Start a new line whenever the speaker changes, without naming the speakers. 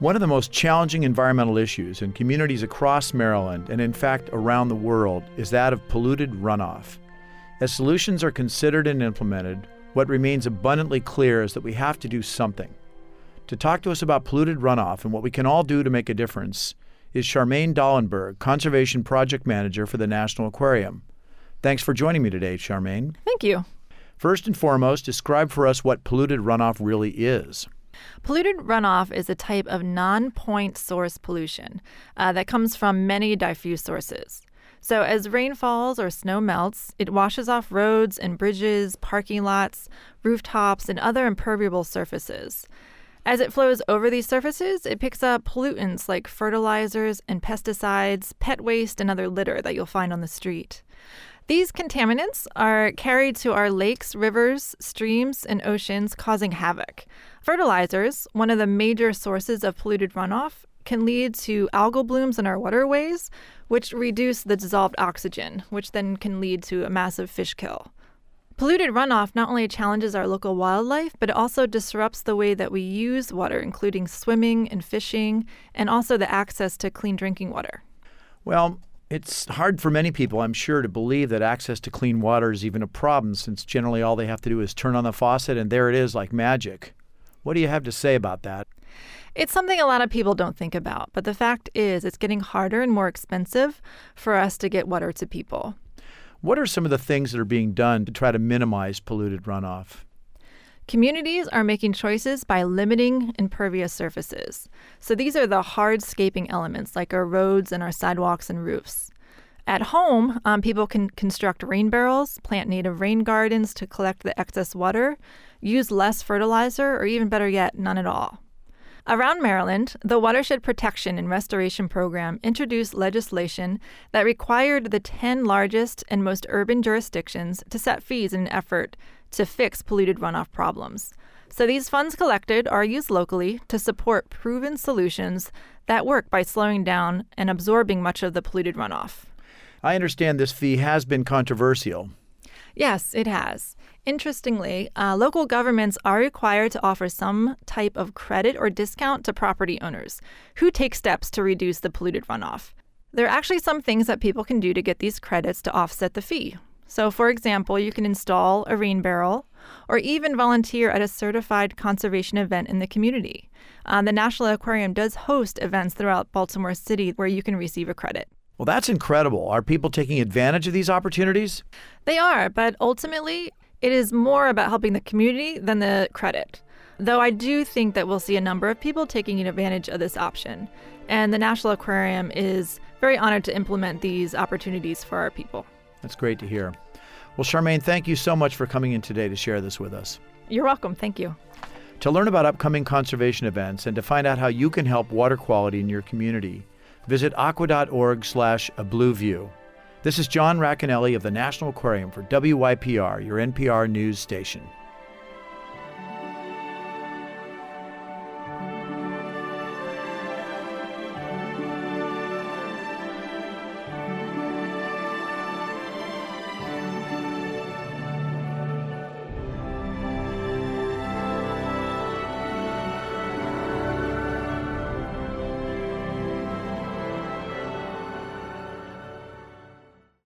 One of the most challenging environmental issues in communities across Maryland, and in fact around the world, is that of polluted runoff. As solutions are considered and implemented, what remains abundantly clear is that we have to do something. To talk to us about polluted runoff and what we can all do to make a difference is Charmaine Dallenberg, Conservation Project Manager for the National Aquarium. Thanks for joining me today, Charmaine.
Thank you.
First and foremost, describe for us what polluted runoff really is.
Polluted runoff is a type of non-point source pollution that comes from many diffuse sources. So as rain falls or snow melts, it washes off roads and bridges, parking lots, rooftops, and other impermeable surfaces. As it flows over these surfaces, it picks up pollutants like fertilizers and pesticides, pet waste, and other litter that you'll find on the street. These contaminants are carried to our lakes, rivers, streams, and oceans, causing havoc. Fertilizers, one of the major sources of polluted runoff, can lead to algal blooms in our waterways, which reduce the dissolved oxygen, which then can lead to a massive fish kill. Polluted runoff not only challenges our local wildlife, but it also disrupts the way that we use water, including swimming and fishing, and also the access to clean drinking water.
Well, it's hard for many people, I'm sure, to believe that access to clean water is even a problem, since generally all they have to do is turn on the faucet and there it is like magic. What do you have to say about that?
It's something a lot of people don't think about, but the fact is it's getting harder and more expensive for us to get water to people.
What are some of the things that are being done to try to minimize polluted runoff?
Communities are making choices by limiting impervious surfaces. So these are the hardscaping elements like our roads and our sidewalks and roofs. At home, people can construct rain barrels, plant native rain gardens to collect the excess water, use less fertilizer, or even better yet, none at all. Around Maryland, the Watershed Protection and Restoration Program introduced legislation that required the 10 largest and most urban jurisdictions to set fees in an effort to fix polluted runoff problems. So these funds collected are used locally to support proven solutions that work by slowing down and absorbing much of the polluted runoff.
I understand this fee has been controversial.
Yes, it has. Interestingly, local governments are required to offer some type of credit or discount to property owners who take steps to reduce the polluted runoff. There are actually some things that people can do to get these credits to offset the fee. So, for example, you can install a rain barrel or even volunteer at a certified conservation event in the community. The National Aquarium does host events throughout Baltimore City where you can receive a credit.
Well, that's incredible. Are people taking advantage of these opportunities?
They are, but ultimately, it is more about helping the community than the credit. Though I do think that we'll see a number of people taking advantage of this option. And the National Aquarium is very honored to implement these opportunities for our people.
That's great to hear. Well, Charmaine, thank you so much for coming in today to share this with us.
You're welcome. Thank you.
To learn about upcoming conservation events and to find out how you can help water quality in your community, visit aqua.org/ablueview. This is John Racanelli of the National Aquarium for WYPR, your NPR news station.